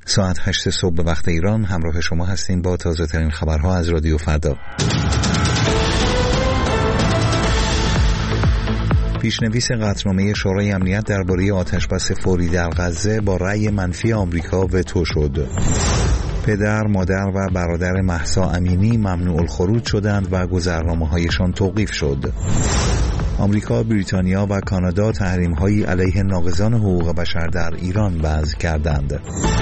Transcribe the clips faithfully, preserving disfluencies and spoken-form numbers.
ساعت هشت صبح به وقت ایران همراه شما هستیم با تازه ترین خبرها از رادیو فردا. پیشنویس قطعنامه شورای امنیت درباره آتشبس فوری در غزه با رأی منفی آمریکا وتو شد. پدر، مادر و برادر مهسا امینی ممنوع الخروج شدند و گذرنامه‌هایشان توقیف شد. آمریکا، بریتانیا و کانادا تحریم‌هایی علیه ناقضان حقوق بشر در ایران وضع کردند.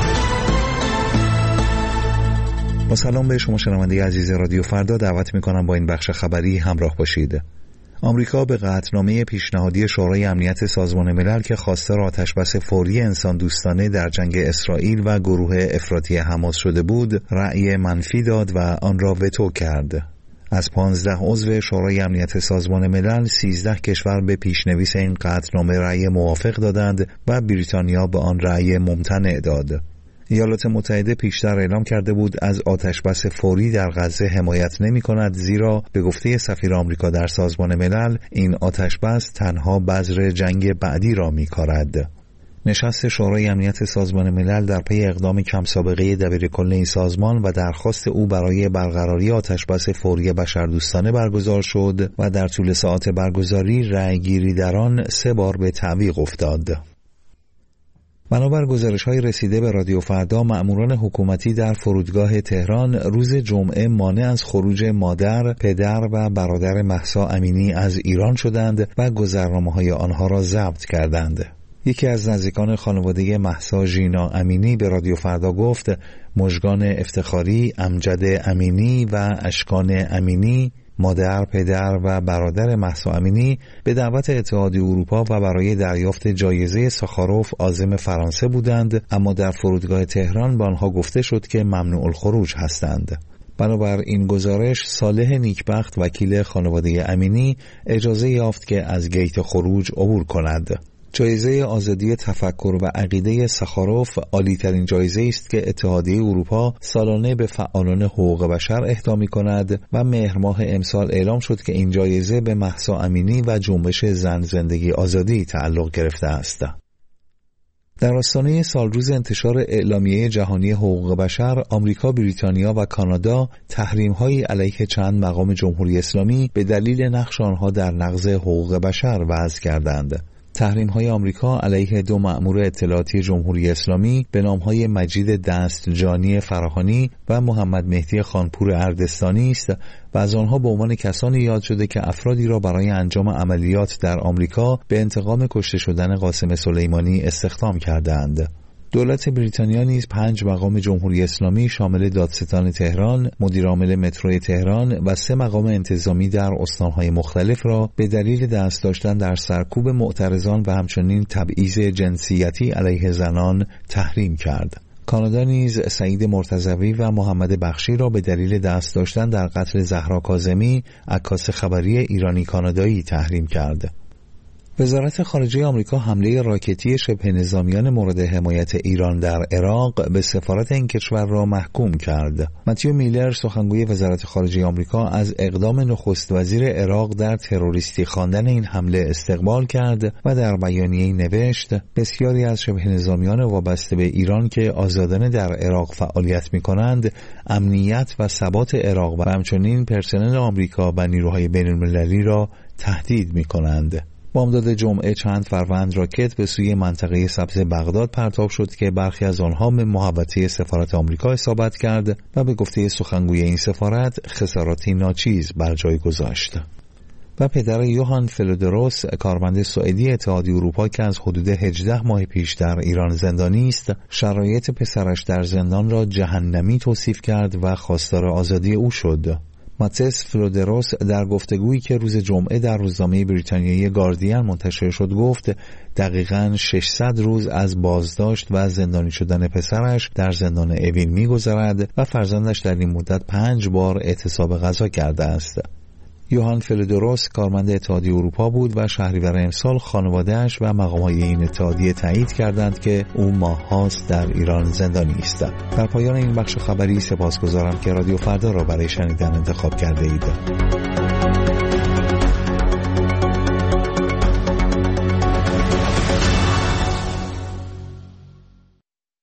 با سلام به شما شنونده عزیز رادیو فردا، دعوت می‌کنم با این بخش خبری همراه باشید. آمریکا به قطعنامه پیشنهادی شورای امنیت سازمان ملل که خواستار آتشبس فوری انسان دوستانه در جنگ اسرائیل و گروه افراطی حماس شده بود، رأی منفی داد و آن را وتو کرد. از پانزده عضو شورای امنیت سازمان ملل، سیزده کشور به پیشنویس این قطعنامه رأی موافق دادند و بریتانیا به آن رأی ممتنع داد. ایالات متحده پیشتر اعلام کرده بود از آتشبس فوری در غزه حمایت نمی کند، زیرا به گفته سفیر آمریکا در سازمان ملل این آتشبس تنها بذر جنگ بعدی را می کارد. نشست شورای امنیت سازمان ملل در پی اقدام کم سابقه دبیرکل این سازمان و درخواست او برای برقراری آتشبس فوری بشردوستانه برگزار شد و در طول ساعات برگزاری رأیگیری در آن سه بار به تعویق افتاد. بنابر گزارش‌های رسیده به رادیو فردا، مأموران حکومتی در فرودگاه تهران روز جمعه مانع از خروج مادر، پدر و برادر مهسا امینی از ایران شدند و گذرنامه‌های آنها را ضبط کردند. یکی از نزدیکان خانواده مهسا، ژینا امینی، به رادیو فردا گفت مژگان افتخاری، امجد امینی و اشکان امینی، مادر، پدر و برادر مهسا امینی به دعوت اتحادیه اروپا و برای دریافت جایزه ساخاروف عازم فرانسه بودند، اما در فرودگاه تهران به آنها گفته شد که ممنوع الخروج هستند. بنابر این گزارش، صالح نیکبخت، وکیل خانواده امینی، اجازه یافت که از گیت خروج عبور کند. جایزه آزادی تفکر و عقیده ساخاروف عالی‌ترین جایزه است که اتحادیه اروپا سالانه به فعالان حقوق بشر اهدا می‌کند و مهر ماه امسال اعلام شد که این جایزه به مهسا امینی و جنبش زن زندگی آزادی تعلق گرفته است. در آستانه سالروز انتشار اعلامیه جهانی حقوق بشر، آمریکا، بریتانیا و کانادا تحریم‌هایی علیه چند مقام جمهوری اسلامی به دلیل نقش آنها در نقض حقوق بشر وضع کردند. تحریم‌های آمریکا علیه دو مأمور اطلاعاتی جمهوری اسلامی به نام‌های مجید دستجانی فراهانی و محمد مهدی خانپور اردستانی است و از آنها به عنوان کسانی یاد شده که افرادی را برای انجام عملیات در آمریکا به انتقام کشته شدن قاسم سلیمانی استخدام کردند. دولت بریتانیا نیز پنج مقام جمهوری اسلامی شامل دادستان تهران، مدیرعامل مترو تهران و سه مقام انتظامی در استان‌های مختلف را به دلیل دست داشتن در سرکوب معترضان و همچنین تبعیض جنسیتی علیه زنان تحریم کرد. کانادا نیز سعید مرتضوی و محمد بخشی را به دلیل دست داشتن در قتل زهرا کاظمی، عکاس خبری ایرانی کانادایی تحریم کرد. وزارت خارجه آمریکا حمله راکتی شبه نظامیان مورد حمایت ایران در عراق به سفارت این کشور را محکوم کرد. متیو میلر، سخنگوی وزارت خارجه آمریکا، از اقدام نخست وزیر عراق در تروریستی خواندن این حمله استقبال کرد و در بیانیه‌ای نوشت بسیاری از شبه نظامیان وابسته به ایران که آزادانه در عراق فعالیت می‌کنند، امنیت و ثبات عراق و همچنین پرسنل آمریکا و نیروهای بین‌المللی را تهدید می‌کنند. بامداد جمعه چند فروند راکت به سوی منطقه سبز بغداد پرتاب شد که برخی از آنها به محوطه سفارت آمریکا اصابت کرد و به گفته سخنگوی این سفارت خساراتی ناچیز بر جای گذاشت. و پدر یوهان فلودروس، کارمند سوئدی اتحادیه اروپا که از حدود هجده ماه پیش در ایران زندانی است، شرایط پسرش در زندان را جهنمی توصیف کرد و خواستار آزادی او شد. ماتس فلودروس در گفتگویی که روز جمعه در روزنامه بریتانیایی گاردین منتشر شد گفت دقیقاً ششصد روز از بازداشت و زندانی شدن پسرش در زندان اوین می‌گذرد و فرزندش در این مدت پنج بار اعتصاب غذا کرده است. یوهان فلودروس کارمند اتحادیه اروپا بود و شهریور امسال خانواده‌اش و مقام‌های این اتحادیه تایید کردند که او ماه‌هاست در ایران زندانی است. در پایان این بخش خبری سپاسگزارم که رادیو فردا را برای شنیدن انتخاب کرده اید.